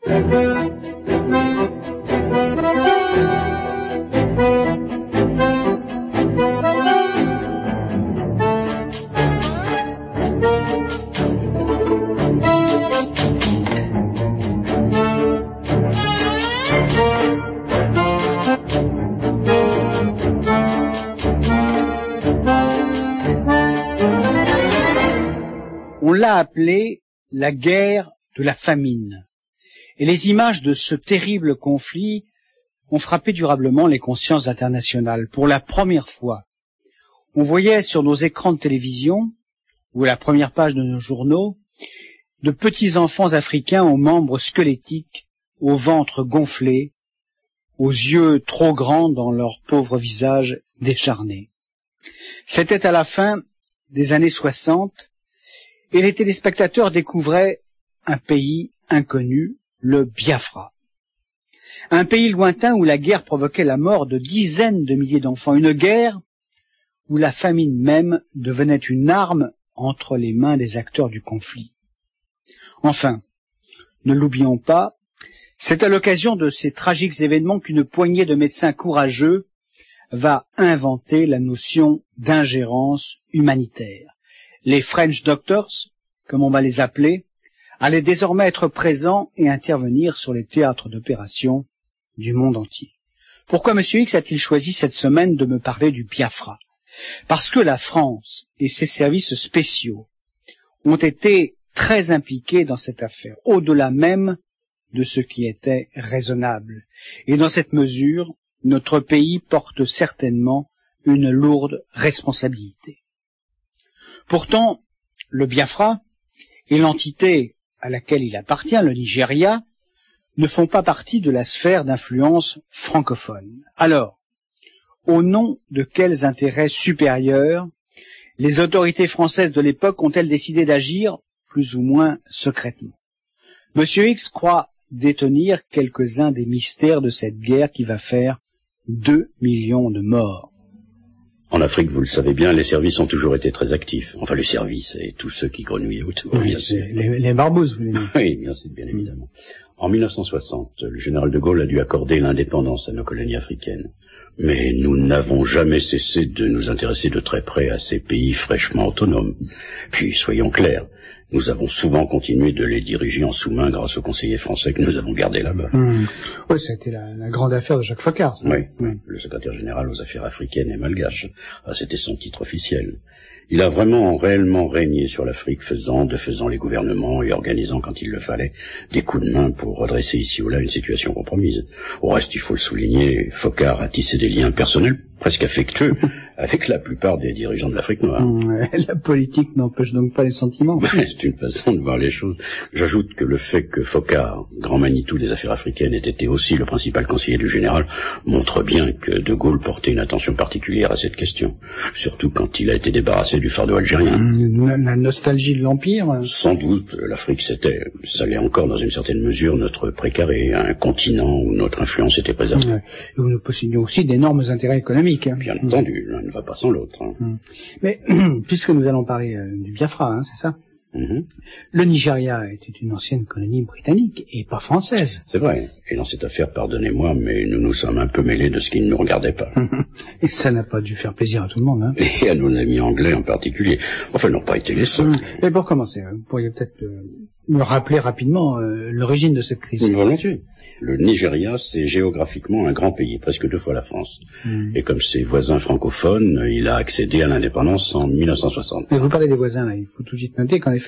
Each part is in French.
On l'a appelé la guerre de la famine. Et les images de ce terrible conflit ont frappé durablement les consciences internationales. Pour la première fois, on voyait sur nos écrans de télévision, ou à la première page de nos journaux, de petits enfants africains aux membres squelettiques, au ventre gonflé, aux yeux trop grands dans leurs pauvres visages décharnés. C'était à la fin des années 60, et les téléspectateurs découvraient un pays inconnu, le Biafra. Un pays lointain où la guerre provoquait la mort de dizaines de milliers d'enfants, une guerre où la famine même devenait une arme entre les mains des acteurs du conflit. Enfin, ne l'oublions pas, c'est à l'occasion de ces tragiques événements qu'une poignée de médecins courageux va inventer la notion d'ingérence humanitaire. Les French Doctors, comme on va les appeler, allaient désormais être présents et intervenir sur les théâtres d'opération du monde entier. Pourquoi M. X a-t-il choisi cette semaine de me parler du Biafra? Parce que la France et ses services spéciaux ont été très impliqués dans cette affaire, au-delà même de ce qui était raisonnable. Et dans cette mesure, notre pays porte certainement une lourde responsabilité. Pourtant, le Biafra et l'entité à laquelle il appartient, le Nigeria, ne font pas partie de la sphère d'influence francophone. Alors, au nom de quels intérêts supérieurs les autorités françaises de l'époque ont-elles décidé d'agir plus ou moins secrètement? Monsieur X croit détenir quelques-uns des mystères de cette guerre qui va faire 2 millions de morts. En Afrique, vous le savez bien, les services ont toujours été très actifs. Enfin, les services et tous ceux qui grenouillaient autour. Oui, les barbouzes, vous voulez dire. Oui, bien évidemment. En 1960, le général de Gaulle a dû accorder l'indépendance à nos colonies africaines. Mais nous n'avons jamais cessé de nous intéresser de très près à ces pays fraîchement autonomes. Puis, soyons clairs, nous avons souvent continué de les diriger en sous-main grâce aux conseillers français que nous avons gardés là-bas. Oui, ça a été la grande affaire de Jacques Foccart. Ça. Oui, le secrétaire général aux affaires africaines et malgaches. C'était son titre officiel. Il a réellement régné sur l'Afrique, faisant les gouvernements et organisant, quand il le fallait, des coups de main pour redresser ici ou là une situation compromise. Au reste, il faut le souligner, Foccart a tissé des liens personnels presque affectueux avec la plupart des dirigeants de l'Afrique noire. La politique n'empêche donc pas les sentiments. C'est une façon de voir les choses. J'ajoute que le fait que Foccart, grand Manitou des affaires africaines, ait été aussi le principal conseiller du général, montre bien que de Gaulle portait une attention particulière à cette question, surtout quand il a été débarrassé du fardeau algérien. La nostalgie de l'Empire. Sans doute, l'Afrique ça l'est encore dans une certaine mesure, notre précaré, un continent où notre influence était préservée. Et où nous possédions aussi d'énormes intérêts économiques. Bien entendu, l'un ne va pas sans l'autre. Mais puisque nous allons parler du Biafra, c'est ça? Le Nigeria était une ancienne colonie britannique et pas française. C'est vrai. Et dans cette affaire, pardonnez-moi, mais nous nous sommes un peu mêlés de ce qui ne nous regardait pas. Et ça n'a pas dû faire plaisir à tout le monde. Et à nos amis anglais en particulier. Enfin, ils n'ont pas été les seuls. Mais pour commencer, vous pourriez peut-être me rappeler rapidement l'origine de cette crise. Volontiers. Le Nigeria, c'est géographiquement un grand pays, presque 2 fois la France. Et comme ses voisins francophones, il a accédé à l'indépendance en 1960. Mais vous parlez des voisins, là. Il faut tout de suite noter qu'en effet,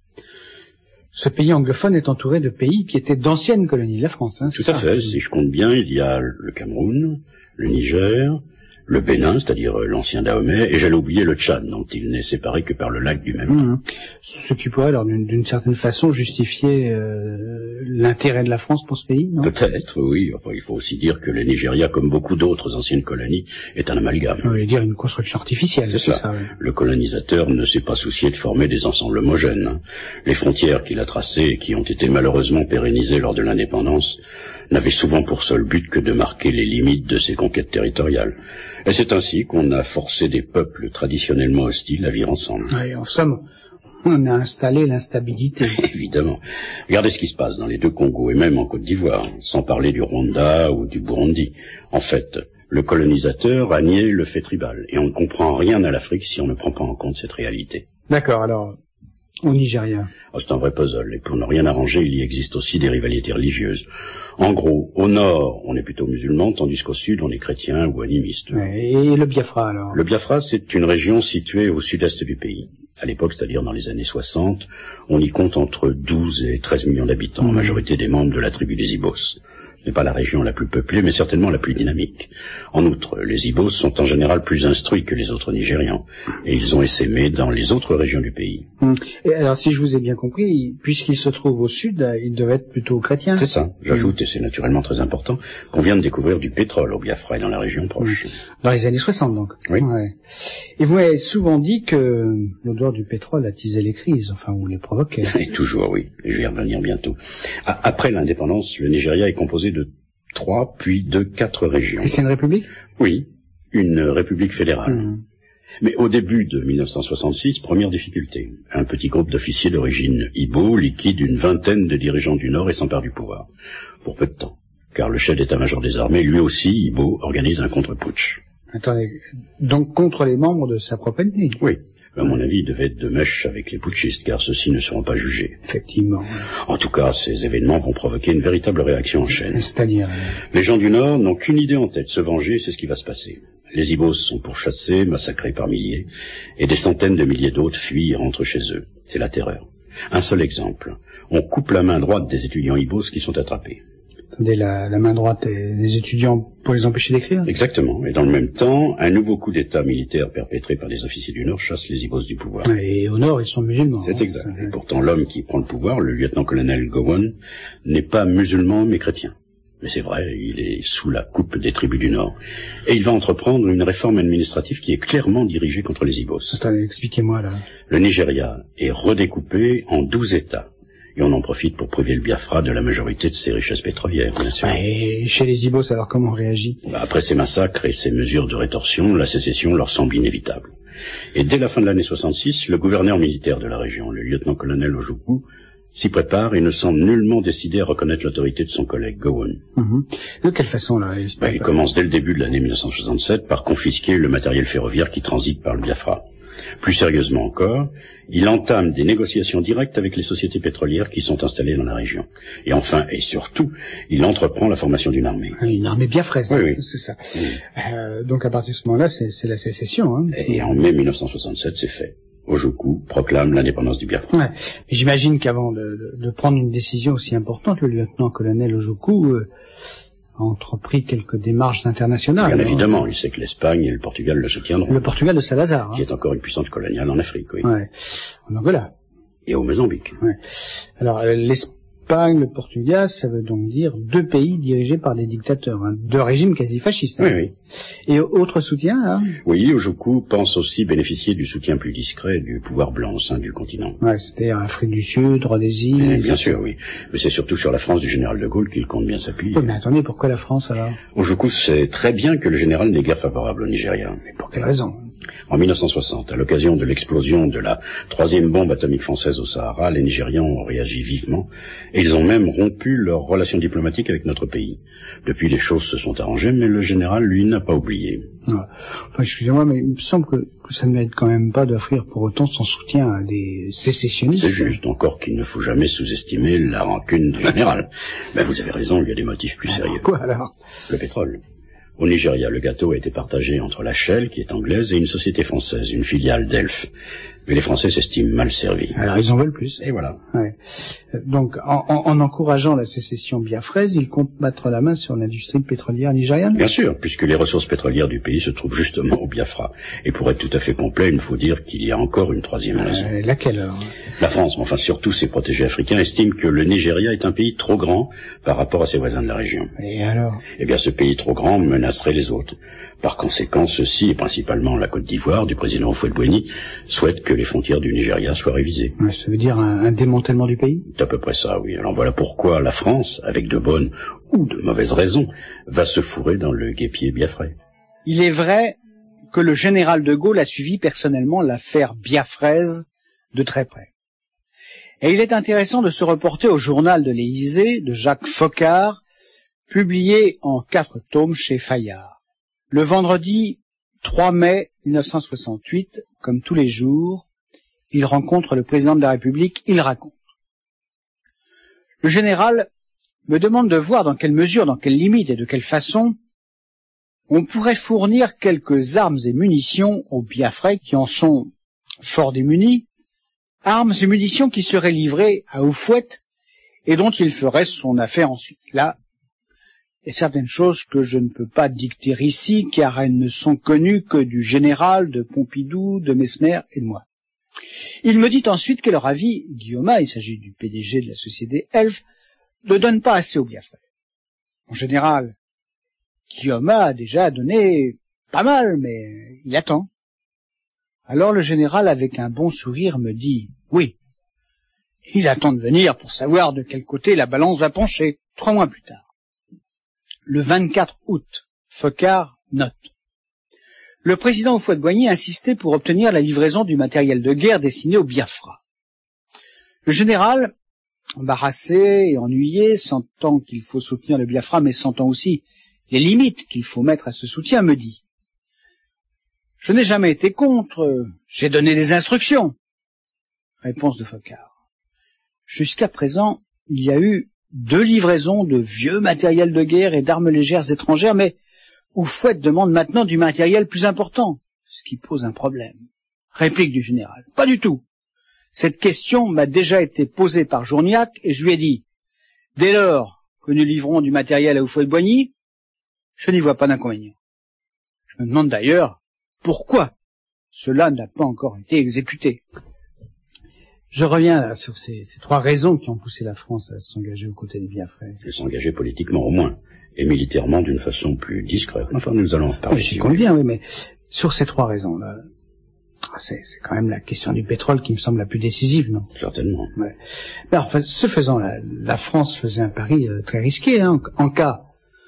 ce pays anglophone est entouré de pays qui étaient d'anciennes colonies de la France. Tout à fait. Si je compte bien, il y a le Cameroun, le Niger, le Bénin, c'est-à-dire l'ancien Dahomey, et j'allais oublier le Tchad, dont il n'est séparé que par le lac du même nom. Ce qui pourrait, alors, d'une certaine façon, justifier l'intérêt de la France pour ce pays, non? Peut-être, oui. Enfin, il faut aussi dire que le Nigeria, comme beaucoup d'autres anciennes colonies, est un amalgame. Vous voulez dire une construction artificielle, c'est ça. Oui. Le colonisateur ne s'est pas soucié de former des ensembles homogènes. Les frontières qu'il a tracées et qui ont été malheureusement pérennisées lors de l'indépendance n'avaient souvent pour seul but que de marquer les limites de ses conquêtes territoriales. Et c'est ainsi qu'on a forcé des peuples traditionnellement hostiles à vivre ensemble. Oui, en somme, On a installé l'instabilité. Évidemment. Regardez ce qui se passe dans les deux Congos et même en Côte d'Ivoire, sans parler du Rwanda ou du Burundi. En fait, le colonisateur a nié le fait tribal et on ne comprend rien à l'Afrique si on ne prend pas en compte cette réalité. D'accord, alors, au Nigeria. Oh, c'est un vrai puzzle et pour ne rien arranger, il y existe aussi des rivalités religieuses. En gros, au nord, on est plutôt musulman, tandis qu'au sud, on est chrétien ou animiste. Et le Biafra, alors? Le Biafra, c'est une région située au sud-est du pays. À l'époque, c'est-à-dire dans les années 60, on y compte entre 12 et 13 millions d'habitants, majorité des membres de la tribu des Ibos. Ce n'est pas la région la plus peuplée, mais certainement la plus dynamique. En outre, les Ibos sont en général plus instruits que les autres Nigérians, et ils ont essaimé dans les autres régions du pays. Et alors, si je vous ai bien compris, puisqu'ils se trouvent au sud, ils doivent être plutôt chrétiens. C'est ça. J'ajoute, et c'est naturellement très important, qu'on vient de découvrir du pétrole au Biafra et dans la région proche. Dans les années 60, donc. Oui. Ouais. Et vous avez souvent dit que l'odeur du pétrole attisait les crises, enfin, ou les provoquait. Et toujours, oui. Je vais y revenir bientôt. Après l'indépendance, le Nigeria est composé de 3, puis de 4 régions. Et c'est une république? Oui, une république fédérale. Mais au début de 1966, première difficulté. Un petit groupe d'officiers d'origine Ibo liquide une vingtaine de dirigeants du Nord et s'empare du pouvoir. Pour peu de temps. Car le chef d'état-major des armées, lui aussi, Ibo, organise un contre-putsch. Attendez, donc contre les membres de sa propre ethnie? Oui. À mon avis, il devait être de mèche avec les putschistes, car ceux-ci ne seront pas jugés. Effectivement. En tout cas, ces événements vont provoquer une véritable réaction en chaîne. C'est-à-dire? Les gens du Nord n'ont qu'une idée en tête, se venger, c'est ce qui va se passer. Les Ibos sont pourchassés, massacrés par milliers, et des centaines de milliers d'autres fuient et rentrent chez eux. C'est la terreur. Un seul exemple. On coupe la main droite des étudiants Ibos qui sont attrapés. Attendez, la main droite des étudiants pour les empêcher d'écrire? Exactement. Et dans le même temps, un nouveau coup d'État militaire perpétré par les officiers du Nord chasse les Ibos du pouvoir. Et au Nord, ils sont musulmans. C'est exact. Et pourtant, l'homme qui prend le pouvoir, le lieutenant-colonel Gowon, n'est pas musulman mais chrétien. Mais c'est vrai, il est sous la coupe des tribus du Nord. Et il va entreprendre une réforme administrative qui est clairement dirigée contre les Ibos. Attendez, expliquez-moi là. Le Nigeria est redécoupé en 12 États. Et on en profite pour priver le Biafra de la majorité de ses richesses pétrolières, bien sûr. Et chez les Ibos, alors comment on réagit? Après ces massacres et ces mesures de rétorsion, la sécession leur semble inévitable. Et dès la fin de l'année 66, le gouverneur militaire de la région, le lieutenant-colonel Ojukwu, s'y prépare et ne semble nullement décidé à reconnaître l'autorité de son collègue Gowon. De quelle façon, là? Il commence dès le début de l'année 1967 par confisquer le matériel ferroviaire qui transite par le Biafra. Plus sérieusement encore, il entame des négociations directes avec les sociétés pétrolières qui sont installées dans la région. Et enfin, et surtout, il entreprend la formation d'une armée. Une armée biafraise, oui, oui. C'est ça. Oui. Donc à partir de ce moment-là, c'est la sécession. Hein. Et en mai 1967, c'est fait. Ojukwu proclame l'indépendance du Biafra. Ouais. J'imagine qu'avant de prendre une décision aussi importante, le lieutenant-colonel Ojukwu a entrepris quelques démarches internationales. Bien évidemment, il sait que l'Espagne et le Portugal le soutiendront. Le Portugal de Salazar. Qui est encore une puissance coloniale en Afrique, oui. Ouais. En Angola. Et au Mozambique. Ouais. Alors, l'Espagne, le Portugal, ça veut donc dire 2 pays dirigés par des dictateurs, hein, 2 régimes quasi fascistes. Oui, oui. Et autre soutien, là? Oui, Ojukwu pense aussi bénéficier du soutien plus discret du pouvoir blanc au sein du continent. Ouais, c'est-à-dire Afrique du Sud, Rhodésie... Bien sûr, oui. Mais c'est surtout sur la France du général de Gaulle qu'il compte bien s'appuyer. Oui, mais attendez, pourquoi la France, alors? Ojukwu sait très bien que le général n'est guère favorable au Nigeria. Mais pour quelle raison? En 1960, à l'occasion de l'explosion de la 3e bombe atomique française au Sahara, les Nigérians ont réagi vivement et ils ont même rompu leurs relations diplomatiques avec notre pays. Depuis, les choses se sont arrangées, mais le général, lui, n'a pas oublié. Enfin, excusez-moi, mais il me semble que ça ne mérite quand même pas d'offrir pour autant son soutien à des sécessionnistes. C'est juste, encore qu'il ne faut jamais sous-estimer la rancune du général. Mais vous avez raison, il y a des motifs plus sérieux. Quoi alors? Le pétrole. Au Nigeria, le gâteau a été partagé entre la Shell, qui est anglaise, et une société française, une filiale d'Elf. Mais les Français s'estiment mal servis. Alors ils en veulent plus. Et voilà. Ouais. Donc en encourageant la sécession biafraise, ils comptent mettre la main sur l'industrie pétrolière nigériane? Bien sûr, puisque les ressources pétrolières du pays se trouvent justement au Biafra. Et pour être tout à fait complet, il nous faut dire qu'il y a encore une 3e raison. Laquelle alors? La France, mais enfin surtout ses protégés africains, estiment que le Nigeria est un pays trop grand par rapport à ses voisins de la région. Et alors? Eh bien ce pays trop grand menacerait les autres. Par conséquent, ceux-ci, et principalement la Côte d'Ivoire du président Houphouët-Boigny, souhaitent que les frontières du Nigeria soient révisées. Ouais, ça veut dire un démantèlement du pays? C'est à peu près ça, oui. Alors voilà pourquoi la France, avec de bonnes ou de mauvaises raisons, va se fourrer dans le guêpier biafrais. Il est vrai que le général de Gaulle a suivi personnellement l'affaire biafraise de très près. Et il est intéressant de se reporter au journal de l'Élysée de Jacques Foccart, publié en 4 tomes chez Fayard. Le vendredi 3 mai 1968, comme tous les jours, il rencontre le président de la République, il raconte. Le général me demande de voir dans quelle mesure, dans quelle limite et de quelle façon on pourrait fournir quelques armes et munitions aux Biafrais qui en sont fort démunis, armes et munitions qui seraient livrées à Houphouët et dont il ferait son affaire ensuite. Là, il y a certaines choses que je ne peux pas dicter ici, car elles ne sont connues que du général, de Pompidou, de Mesmer et de moi. Il me dit ensuite que leur avis, Guillaume, il s'agit du PDG de la société Elf, ne donne pas assez aux Biafrais. En général, Guillaume a déjà donné pas mal, mais il attend. Alors le général, avec un bon sourire, me dit « Oui, il attend de venir pour savoir de quel côté la balance va pencher. » 3 mois plus tard. Le 24 août, Foccart note. Le président Houphouët-Boigny insistait pour obtenir la livraison du matériel de guerre destiné au Biafra. Le général, embarrassé et ennuyé, sentant qu'il faut soutenir le Biafra, mais sentant aussi les limites qu'il faut mettre à ce soutien, me dit « Je n'ai jamais été contre, j'ai donné des instructions. » Réponse de Foccart. Jusqu'à présent, il y a eu 2 livraisons de vieux matériel de guerre et d'armes légères étrangères, mais Houphouët demande maintenant du matériel plus important, ce qui pose un problème. Réplique du général. Pas du tout. Cette question m'a déjà été posée par Journiac et je lui ai dit, dès lors que nous livrons du matériel à Houphouët-Boigny, je n'y vois pas d'inconvénient. Je me demande d'ailleurs pourquoi cela n'a pas encore été exécuté. Je reviens là sur ces 3 raisons qui ont poussé la France à s'engager aux côtés des Biafrais. Et s'engager politiquement au moins, et militairement d'une façon plus discrète. Enfin, nous allons en parler. J'y connais bien, oui, mais sur ces 3 raisons-là, c'est quand même la question du pétrole qui me semble la plus décisive, non? Certainement. Ouais. Alors, enfin, ce faisant, la France faisait un pari très risqué, hein. En cas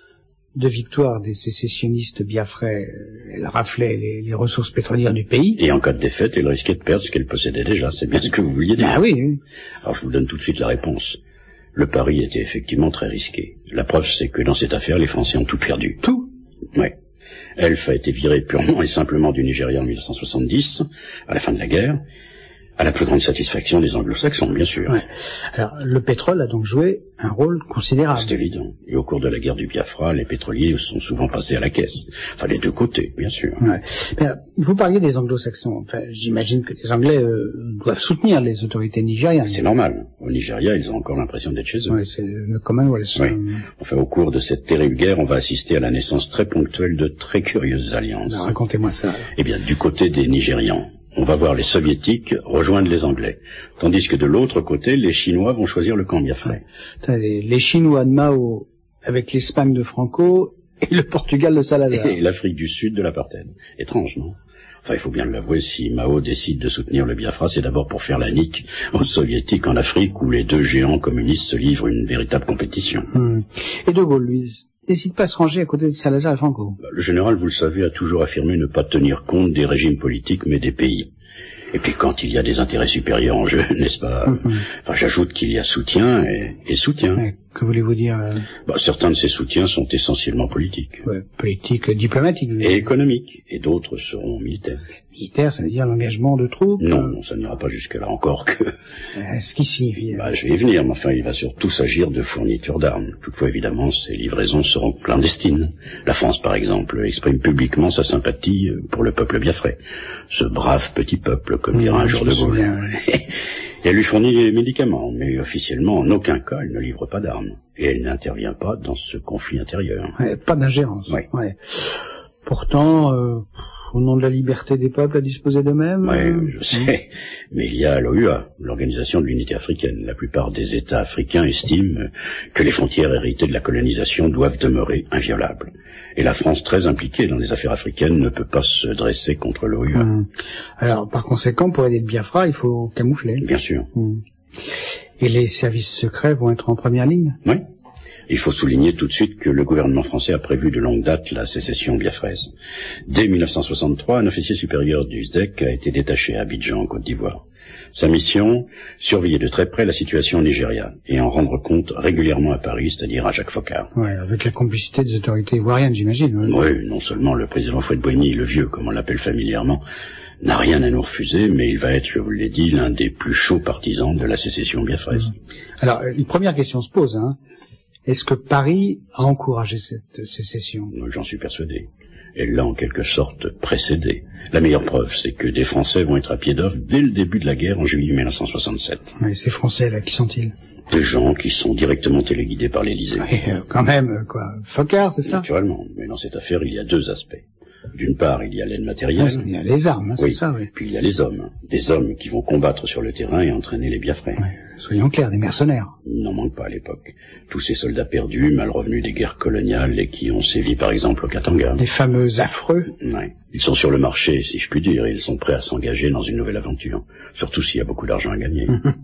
de victoire des sécessionnistes biafrais, elle raflait les ressources pétrolières du pays. Et en cas de défaite, elle risquait de perdre ce qu'elle possédait déjà. C'est bien ce que vous vouliez dire. Ah oui, oui. Alors je vous donne tout de suite la réponse. Le pari était effectivement très risqué. La preuve, c'est que dans cette affaire, les Français ont tout perdu. Tout? Oui. Elf a été viré purement et simplement du Nigeria en 1970, à la fin de la guerre, à la plus grande satisfaction des Anglo-Saxons, bien sûr. Ouais. Alors, le pétrole a donc joué un rôle considérable. C'est évident. Et au cours de la guerre du Biafra, les pétroliers sont souvent passés à la caisse. Enfin, les 2 côtés, bien sûr. Ouais. Mais, vous parliez des Anglo-Saxons. Enfin, j'imagine que les Anglais doivent soutenir les autorités nigérianes. C'est normal. Au Nigeria, ils ont encore l'impression d'être chez eux. Oui, c'est le Commonwealth. Oui. Enfin, au cours de cette terrible guerre, on va assister à la naissance très ponctuelle de très curieuses alliances. Alors, racontez-moi ça. Eh bien, du côté des Nigérians, on va voir les Soviétiques rejoindre les Anglais, tandis que de l'autre côté, les Chinois vont choisir le camp biafrais. Les Chinois de Mao avec l'Espagne de Franco et le Portugal de Salazar. Et l'Afrique du Sud de l'apartheid. Étrange, non? Enfin, il faut bien l'avouer, si Mao décide de soutenir le Biafra, c'est d'abord pour faire la nique aux Soviétiques en Afrique, où les 2 géants communistes se livrent une véritable compétition. Et De Gaulle, lui, décide pas de se ranger à côté de Salazar et Franco. Le général, vous le savez, a toujours affirmé ne pas tenir compte des régimes politiques, mais des pays. Et puis quand il y a des intérêts supérieurs en jeu, n'est-ce pas? Enfin, j'ajoute qu'il y a soutien et soutien. Ouais, que voulez-vous dire? Certains de ces soutiens sont essentiellement politiques. Ouais, politique, diplomatique. Et économiques. Et d'autres seront militaires. Militaire, ça veut dire l'engagement de troupes? Non, ça n'ira pas jusque-là encore que... Ce qui signifie... je vais y venir, mais enfin, il va surtout s'agir de fourniture d'armes. Toutefois, évidemment, ces livraisons seront clandestines. La France, par exemple, exprime publiquement sa sympathie pour le peuple biafrais. Ce brave petit peuple, comme dira un jour de Gaulle. Et elle lui fournit les médicaments, mais officiellement, en aucun cas, elle ne livre pas d'armes. Et elle n'intervient pas dans ce conflit intérieur. Ouais, pas d'ingérence. Ouais. Ouais. Pourtant... au nom de la liberté des peuples à disposer d'eux-mêmes. Oui, je sais. Mais il y a l'OUA, l'Organisation de l'Unité africaine. La plupart des États africains estiment que les frontières héritées de la colonisation doivent demeurer inviolables. Et la France, très impliquée dans les affaires africaines, ne peut pas se dresser contre l'OUA. Alors, par conséquent, pour aider le Biafra, il faut camoufler. Bien sûr. Et les services secrets vont être en première ligne? Oui. Il faut souligner tout de suite que le gouvernement français a prévu de longue date la sécession biafraise. Dès 1963, un officier supérieur du SDEC a été détaché à Abidjan, en Côte d'Ivoire. Sa mission, surveiller de très près la situation au Nigeria et en rendre compte régulièrement à Paris, c'est-à-dire à Jacques Foccart. Ouais, avec la complicité des autorités ivoiriennes, j'imagine. Oui, non seulement le président Fouet-Boigny, le vieux, comme on l'appelle familièrement, n'a rien à nous refuser, mais il va être, je vous l'ai dit, l'un des plus chauds partisans de la sécession biafraise. Alors, une première question se pose, hein. Est-ce que Paris a encouragé cette sécession? J'en suis persuadé. Elle l'a en quelque sorte précédée. La meilleure preuve, c'est que des Français vont être à pied d'œuvre dès le début de la guerre en juillet 1967. Oui, ces Français, là, qui sont-ils? Des gens qui sont directement téléguidés par l'Élysée. Oui, quand même, quoi. Foccart, c'est ça? Naturellement, mais dans cette affaire, il y a deux aspects. D'une part, il y a l'aide matérielle. Il y a les armes, hein, oui. C'est ça, oui. Puis il y a les hommes. Des hommes qui vont combattre sur le terrain et entraîner les Biafrais. Oui. Soyons clairs, des mercenaires. Il n'en manque pas à l'époque. Tous ces soldats perdus, mal revenus des guerres coloniales et qui ont sévi par exemple au Katanga. Les fameux affreux. Oui. Ils sont sur le marché, si je puis dire, et ils sont prêts à s'engager dans une nouvelle aventure. Surtout s'il y a beaucoup d'argent à gagner.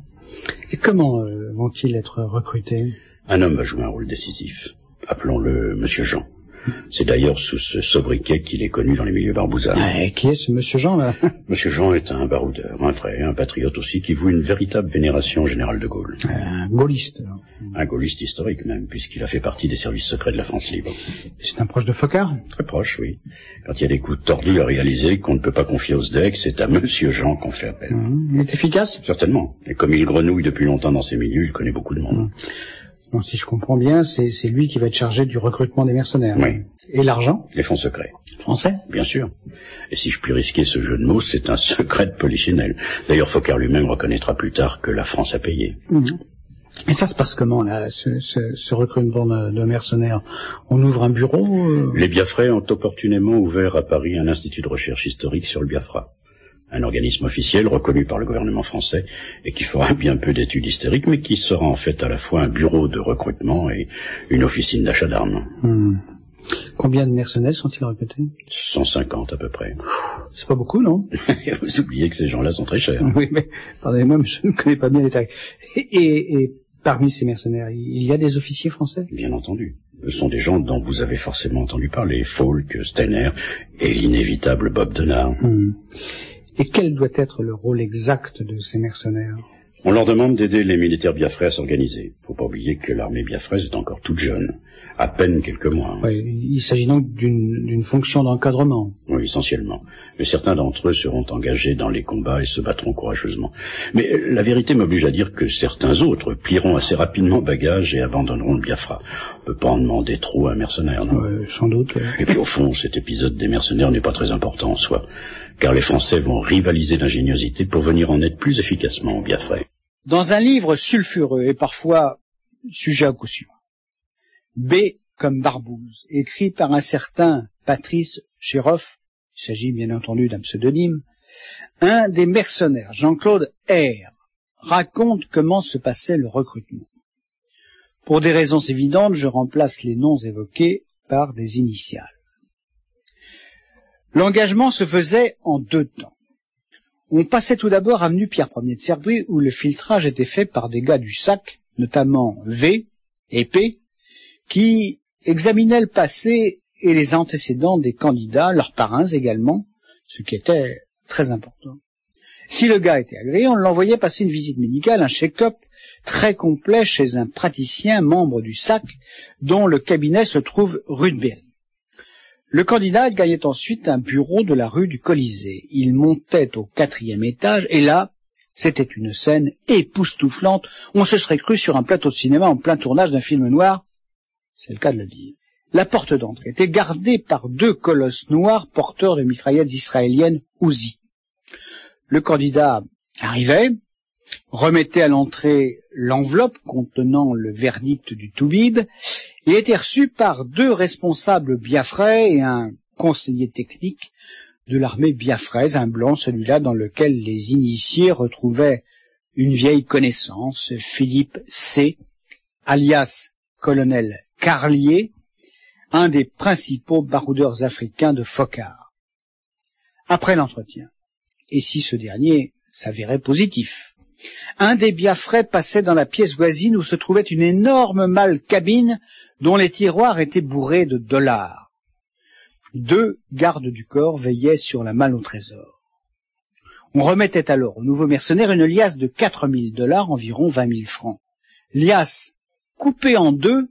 Et comment vont-ils être recrutés? Un homme va jouer un rôle décisif. Appelons-le Monsieur Jean. C'est d'ailleurs sous ce sobriquet qu'il est connu dans les milieux barbouzards. Et qui est ce Monsieur Jean, là? Monsieur Jean est un baroudeur, un vrai, un patriote aussi, qui voue une véritable vénération au général de Gaulle. Un gaulliste. Un gaulliste historique même, puisqu'il a fait partie des services secrets de la France libre. C'est un proche de Foccart? Très proche, oui. Quand il y a des coups tordus à réaliser qu'on ne peut pas confier aux SDEC, c'est à Monsieur Jean qu'on fait appel. Il est efficace? Certainement. Et comme il grenouille depuis longtemps dans ces milieux, il connaît beaucoup de monde. Donc, si je comprends bien, c'est lui qui va être chargé du recrutement des mercenaires. Oui. Et l'argent? Les fonds secrets. Français? Bien sûr. Et si je puis risquer ce jeu de mots, c'est un secret de polichinelle. D'ailleurs, Foccart lui-même reconnaîtra plus tard que la France a payé. Et ça se passe comment, là, ce recrutement de mercenaires? On ouvre un bureau? Les Biafrais ont opportunément ouvert à Paris un institut de recherche historique sur le Biafra. Un organisme officiel reconnu par le gouvernement français et qui fera bien peu d'études historiques, mais qui sera en fait à la fois un bureau de recrutement et une officine d'achat d'armes. Combien de mercenaires sont-ils recrutés? 150 à peu près. C'est pas beaucoup, non? Vous oubliez que ces gens-là sont très chers. Oui, mais pardonnez-moi, mais je ne connais pas bien les tarifs. Et parmi ces mercenaires, il y a des officiers français? Bien entendu. Ce sont des gens dont vous avez forcément entendu parler, Falk, Steiner et l'inévitable Bob Denard. Et quel doit être le rôle exact de ces mercenaires? On leur demande d'aider les militaires biafrais à s'organiser. Faut pas oublier que l'armée biafraise est encore toute jeune, à peine quelques mois. Oui, il s'agit donc d'une fonction d'encadrement. Oui, essentiellement. Mais certains d'entre eux seront engagés dans les combats et se battront courageusement. Mais la vérité m'oblige à dire que certains autres plieront assez rapidement bagages et abandonneront le Biafra. On peut pas en demander trop à un mercenaire, non? Sans doute. Et puis au fond, cet épisode des mercenaires n'est pas très important en soi, car les Français vont rivaliser d'ingéniosité pour venir en aide plus efficacement aux Biafrais. Dans un livre sulfureux et parfois sujet à coup sûr, B comme Barbouze, écrit par un certain Patrice Chéroff, il s'agit bien entendu d'un pseudonyme, un des mercenaires, Jean-Claude R, raconte comment se passait le recrutement. Pour des raisons évidentes, je remplace les noms évoqués par des initiales. L'engagement se faisait en 2 temps. On passait tout d'abord avenue Pierre Ier de Serbrie, où le filtrage était fait par des gars du SAC, notamment V et P, qui examinaient le passé et les antécédents des candidats, leurs parrains également, ce qui était très important. Si le gars était agréé, on l'envoyait passer une visite médicale, un check-up très complet chez un praticien membre du SAC, dont le cabinet se trouve rue de Berry. Le candidat gagnait ensuite un bureau de la rue du Colisée. Il montait au 4e étage, et là, c'était une scène époustouflante. On se serait cru sur un plateau de cinéma en plein tournage d'un film noir. C'est le cas de le dire. La porte d'entrée était gardée par 2 colosses noirs porteurs de mitraillettes israéliennes Uzi. Le candidat arrivait, remettait à l'entrée l'enveloppe contenant le verdict du Toubib et était reçu par 2 responsables biafrais et un conseiller technique de l'armée biafraise, un blanc, celui-là dans lequel les initiés retrouvaient une vieille connaissance, Philippe C., alias colonel Carlier, un des principaux baroudeurs africains de Foccart. Après l'entretien, et si ce dernier s'avérait positif, un des Biafrais passait dans la pièce voisine où se trouvait une énorme malle cabine dont les tiroirs étaient bourrés de dollars. 2 gardes du corps veillaient sur la malle au trésor. On remettait alors aux nouveaux mercenaires une liasse de 4 000 $, environ 20 000 francs. Liasse coupée en deux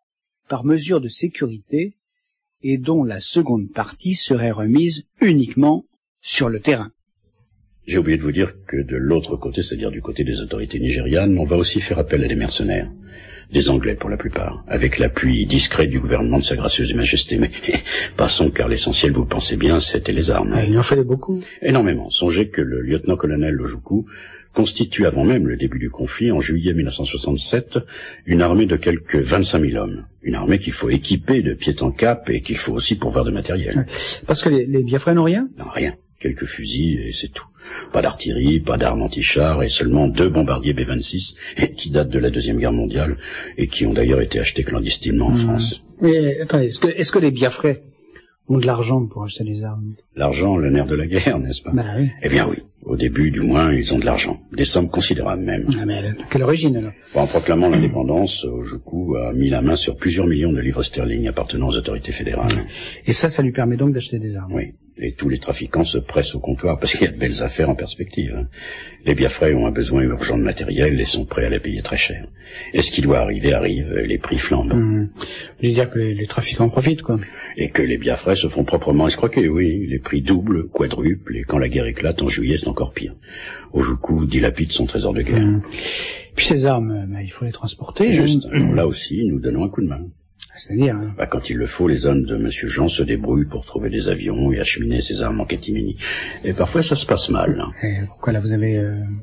par mesure de sécurité et dont la seconde partie serait remise uniquement sur le terrain. J'ai oublié de vous dire que de l'autre côté, c'est-à-dire du côté des autorités nigérianes, on va aussi faire appel à des mercenaires. Des Anglais pour la plupart, avec l'appui discret du gouvernement de Sa Gracieuse Majesté. Mais passons, car l'essentiel, vous pensez bien, c'était les armes. Il en fallait beaucoup. Énormément. Songez que le lieutenant-colonel Ojukwu constitue avant même le début du conflit, en juillet 1967, une armée de quelques 25 000 hommes. Une armée qu'il faut équiper de pied en cap et qu'il faut aussi pourvoir de matériel. Parce que les Biafrais n'ont rien ? Non, rien. Quelques fusils et c'est tout. Pas d'artillerie, pas d'armes anti-chars et seulement 2 bombardiers B-26 qui datent de la Deuxième Guerre mondiale et qui ont d'ailleurs été achetés clandestinement en France. Mais attendez, est-ce que les Biafrais ont de l'argent pour acheter des armes ? L'argent, le nerf de la guerre, n'est-ce pas ? Bah oui. Eh bien oui. Au début, du moins, ils ont de l'argent. Des sommes considérables même. Ah, mais de quelle origine alors ? En proclamant l'indépendance, Ojukwu a mis la main sur plusieurs millions de livres sterling appartenant aux autorités fédérales. Et ça lui permet donc d'acheter des armes ? Oui. Et tous les trafiquants se pressent au comptoir parce qu'il y a de belles affaires en perspective. Les Biafrais ont un besoin urgent de matériel et sont prêts à les payer très cher. Et ce qui doit arriver arrive, les prix flambent. Vous voulez dire que les trafiquants profitent, quoi. Et que les Biafrais se font proprement escroquer, oui. Les prix doublent, quadruplent, et quand la guerre éclate en juillet, c'est encore pire. Ojukwu dilapide son trésor de guerre. Puis ces armes, il faut les transporter. Juste. Alors là aussi, nous donnons un coup de main. C'est-à-dire quand il le faut, les hommes de Monsieur Jean se débrouillent pour trouver des avions et acheminer ces armes en catimini. Et parfois, ça se passe mal. Et pourquoi là, vous avez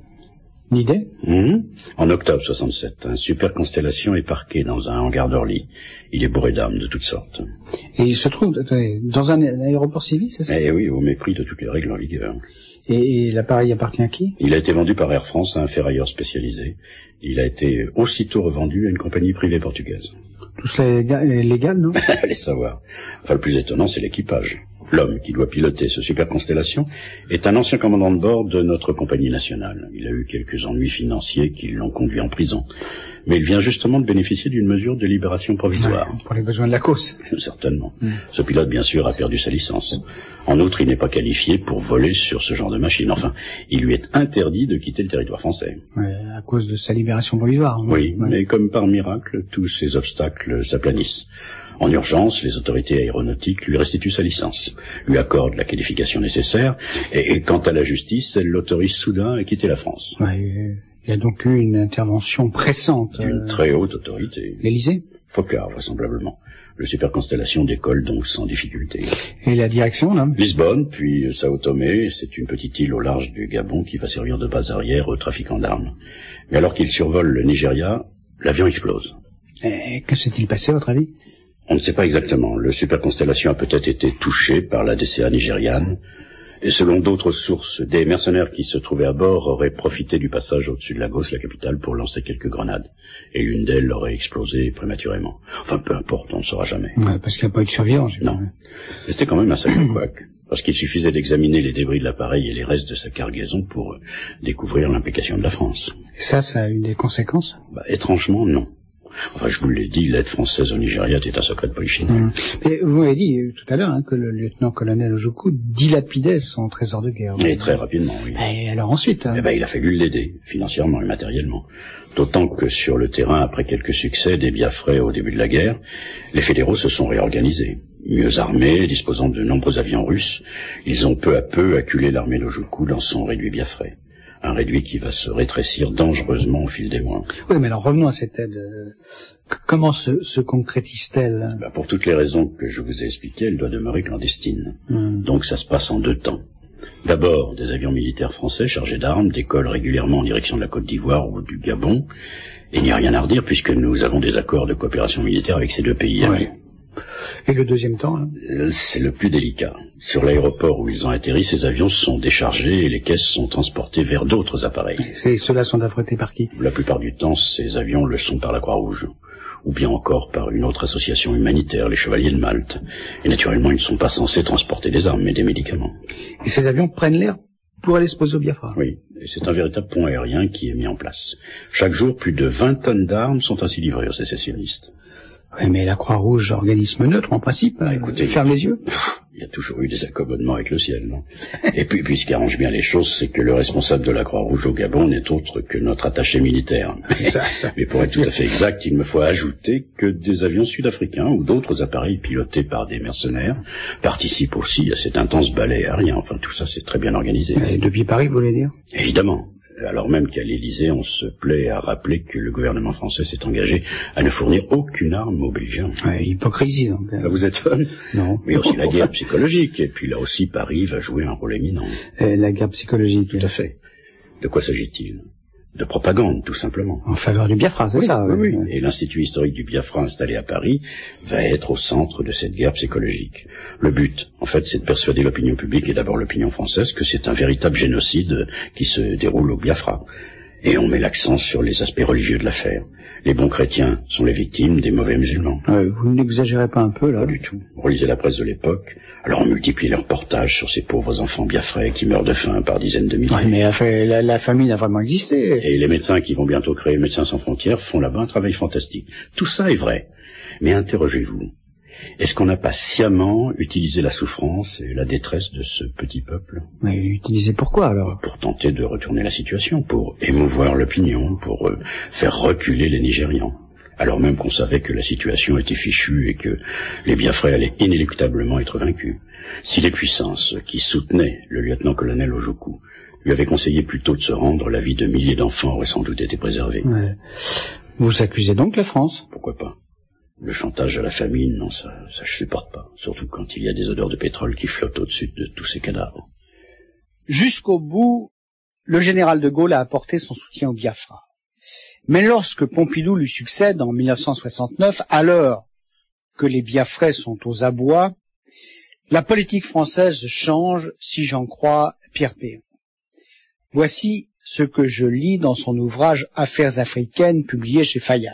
une idée ? En octobre 67, un Super Constellation est parqué dans un hangar d'Orly. Il est bourré d'armes de toutes sortes. Et il se trouve dans un aéroport civil, c'est ça ? Eh oui, au mépris de toutes les règles en vigueur. Et l'appareil appartient à qui ? Il a été vendu par Air France à un ferrailleur spécialisé. Il a été aussitôt revendu à une compagnie privée portugaise. Tout cela est légal, non ? Allez savoir. Enfin, le plus étonnant, c'est l'équipage. L'homme qui doit piloter ce Super Constellation est un ancien commandant de bord de notre compagnie nationale. Il a eu quelques ennuis financiers qui l'ont conduit en prison. Mais il vient justement de bénéficier d'une mesure de libération provisoire. Ouais, pour les besoins de la cause. Certainement. Ce pilote, bien sûr, a perdu sa licence. En outre, il n'est pas qualifié pour voler sur ce genre de machine. Enfin, il lui est interdit de quitter le territoire français. Ouais, à cause de sa libération provisoire. Oui, mais comme par miracle, tous ces obstacles s'aplanissent. En urgence, les autorités aéronautiques lui restituent sa licence, lui accordent la qualification nécessaire, et quant à la justice, elle l'autorise soudain à quitter la France. Ouais, il y a donc eu une intervention pressante. D'une très haute autorité. L'Élysée ? Foccart, vraisemblablement. Le Super Constellation décolle donc sans difficulté. Et la direction, là ? Lisbonne, puis Sao Tomé, c'est une petite île au large du Gabon qui va servir de base arrière aux trafiquants d'armes. Mais alors qu'il survole le Nigeria, l'avion explose. Et que s'est-il passé, à votre avis ? On ne sait pas exactement. Le Super Constellation a peut-être été touché par la DCA nigériane. Et selon d'autres sources, des mercenaires qui se trouvaient à bord auraient profité du passage au-dessus de Lagos, la capitale, pour lancer quelques grenades. Et l'une d'elles aurait explosé prématurément. Enfin, peu importe, on ne saura jamais. Ouais, parce qu'il n'y a pas eu de survivance. Non. Mais c'était quand même un sacré couac. Parce qu'il suffisait d'examiner les débris de l'appareil et les restes de sa cargaison pour découvrir l'implication de la France. Et ça a eu des conséquences ? Étrangement, non. Enfin, je vous l'ai dit, l'aide française au Nigeria est un secret de polichinelle. Mais vous m'avez dit tout à l'heure que le lieutenant-colonel Ojukwu dilapidait son trésor de guerre. Et très rapidement, oui. Et alors ensuite il a fallu l'aider, financièrement et matériellement. D'autant que sur le terrain, après quelques succès des Biafrais au début de la guerre, les fédéraux se sont réorganisés. Mieux armés, disposant de nombreux avions russes, ils ont peu à peu acculé l'armée d'Ojukwu dans son réduit Biafrais. Un réduit qui va se rétrécir dangereusement au fil des mois. Oui, mais alors revenons à cette aide. Comment se concrétise-t-elle ? Pour toutes les raisons que je vous ai expliquées, elle doit demeurer clandestine. Donc ça se passe en 2 temps. D'abord, des avions militaires français chargés d'armes décollent régulièrement en direction de la Côte d'Ivoire ou du Gabon. Et il n'y a rien à redire puisque nous avons des accords de coopération militaire avec ces 2 pays. Ouais. Et le deuxième temps c'est le plus délicat. Sur l'aéroport où ils ont atterri, ces avions sont déchargés et les caisses sont transportées vers d'autres appareils. Et ceux-là sont affrétés par qui ? La plupart du temps, ces avions le sont par la Croix-Rouge, ou bien encore par une autre association humanitaire, les Chevaliers de Malte. Et naturellement, ils ne sont pas censés transporter des armes, mais des médicaments. Et ces avions prennent l'air pour aller se poser au Biafra ? Oui, et c'est un véritable pont aérien qui est mis en place. Chaque jour, plus de 20 tonnes d'armes sont ainsi livrées aux sécessionnistes. Oui, mais la Croix-Rouge, organisme neutre, en principe, écoutez, ferme les yeux. Il y a toujours eu des accommodements avec le ciel, non? Et puis ce qui arrange bien les choses, c'est que le responsable de la Croix-Rouge au Gabon n'est autre que notre attaché militaire. Mais pour être tout à fait exact, il me faut ajouter que des avions sud-africains ou d'autres appareils pilotés par des mercenaires participent aussi à cet intense balai aérien. Enfin, tout ça, c'est très bien organisé. Et depuis Paris, vous voulez dire? Évidemment. Alors même qu'à l'Élysée, on se plaît à rappeler que le gouvernement français s'est engagé à ne fournir aucune arme aux Belgiens. Ouais, hypocrisie, donc. Ça vous étonne? Non. Mais aussi la guerre psychologique. Et puis là aussi, Paris va jouer un rôle éminent. La guerre psychologique. Tout à fait. De quoi s'agit-il? De propagande, tout simplement. En faveur du Biafra, c'est ça? Oui. Et l'Institut historique du Biafra installé à Paris va être au centre de cette guerre psychologique. Le but, en fait, c'est de persuader l'opinion publique, et d'abord l'opinion française, que c'est un véritable génocide qui se déroule au Biafra. Et on met l'accent sur les aspects religieux de l'affaire. Les bons chrétiens sont les victimes des mauvais musulmans. Vous n'exagérez pas un peu, là? Pas du tout. Relisez la presse de l'époque. Alors on multiplie les reportages sur ces pauvres enfants biafrais qui meurent de faim par dizaines de milliers. Oui, mais la famine a vraiment existé. Et les médecins qui vont bientôt créer Médecins sans frontières font là-bas un travail fantastique. Tout ça est vrai. Mais interrogez-vous. Est-ce qu'on n'a pas sciemment utilisé la souffrance et la détresse de ce petit peuple? Mais utilisé pourquoi, alors? Pour tenter de retourner la situation, pour émouvoir l'opinion, pour faire reculer les Nigérians. Alors même qu'on savait que la situation était fichue et que les Biafrais allaient inéluctablement être vaincus. Si les puissances qui soutenaient le lieutenant-colonel Ojukwu lui avaient conseillé plutôt de se rendre, la vie de milliers d'enfants aurait sans doute été préservée. Ouais. Vous accusez donc la France? Pourquoi pas? Le chantage à la famine, non, ça je supporte pas. Surtout quand il y a des odeurs de pétrole qui flottent au-dessus de tous ces cadavres. Jusqu'au bout, le général de Gaulle a apporté son soutien au Biafra. Mais lorsque Pompidou lui succède en 1969, à l'heure que les Biafrais sont aux abois, la politique française change, si j'en crois Pierre Péan. Voici ce que je lis dans son ouvrage Affaires africaines, publié chez Fayard.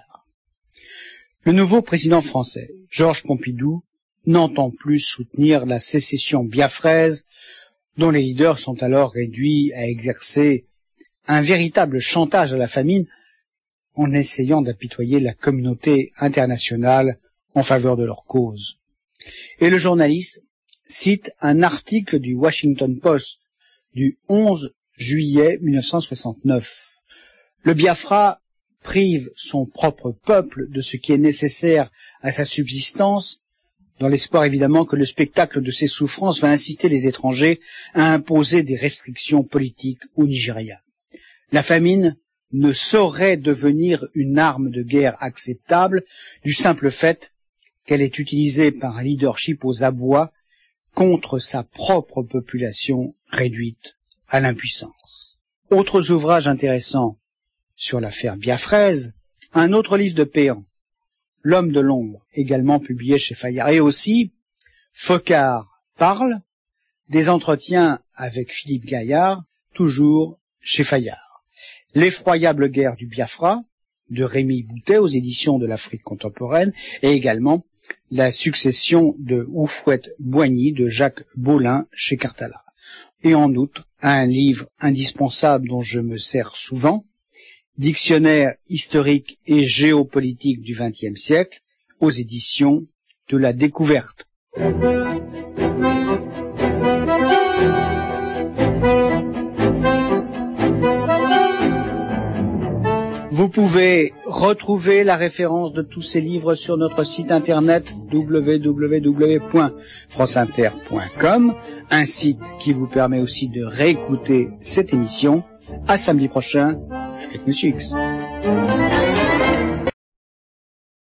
Le nouveau président français, Georges Pompidou, n'entend plus soutenir la sécession biafraise, dont les leaders sont alors réduits à exercer un véritable chantage à la famine en essayant d'apitoyer la communauté internationale en faveur de leur cause. Et le journaliste cite un article du Washington Post du 11 juillet 1969. Le Biafra prive son propre peuple de ce qui est nécessaire à sa subsistance, dans l'espoir évidemment que le spectacle de ses souffrances va inciter les étrangers à imposer des restrictions politiques au Nigeria. La famine ne saurait devenir une arme de guerre acceptable du simple fait qu'elle est utilisée par un leadership aux abois contre sa propre population réduite à l'impuissance. Autres ouvrages intéressants sur l'affaire biafraise, un autre livre de Péan, L'homme de l'ombre, également publié chez Fayard, et aussi Focard parle, des entretiens avec Philippe Gaillard, toujours chez Fayard. L'effroyable guerre du Biafra, de Rémy Boutet aux éditions de l'Afrique contemporaine, et également La succession de Houphouët-Boigny de Jacques Baulin chez Cartala. Et en outre, un livre indispensable dont je me sers souvent, Dictionnaire historique et géopolitique du XXe siècle, aux éditions de la Découverte. Vous pouvez retrouver la référence de tous ces livres sur notre site internet www.franceinter.com, un site qui vous permet aussi de réécouter cette émission. À samedi prochain avec Monsieur X.